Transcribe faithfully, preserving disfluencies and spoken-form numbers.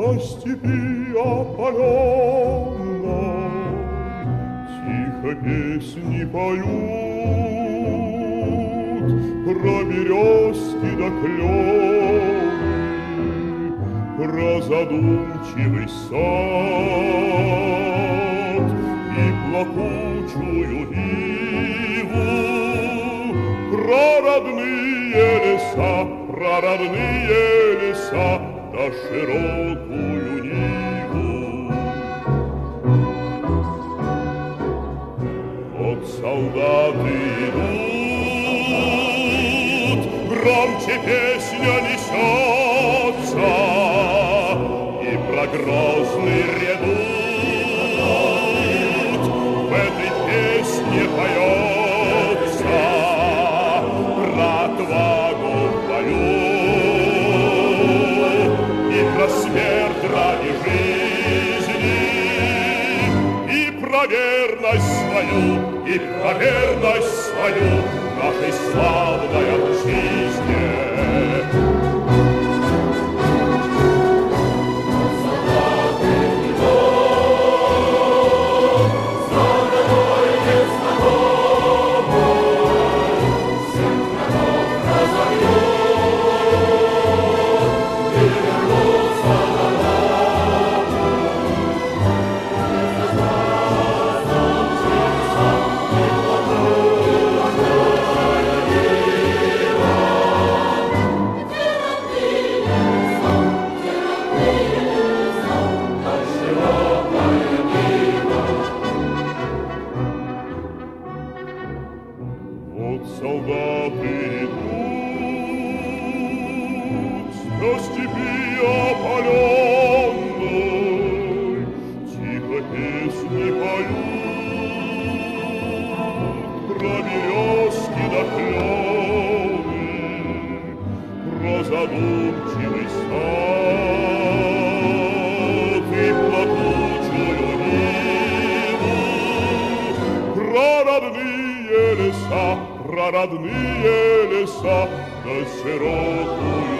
по степи опаленной тихо песни поют про березки да клены, про задумчивый сад и плакучую иву, про родные леса, про родные леса да широкую Ниву. Вот солдаты идут, громче песня несется, и про грозный редут в этой песне поется, про отвагу в бою и про смерть ради жизни, и про верность свою, и про верность свою нашей славной отчизне. Вот солдаты идут по степи опаленной, тихо песни поют про березки да клены, про задумчивый сад и плакучую Ниву, про родные леса, про родные леса да широкую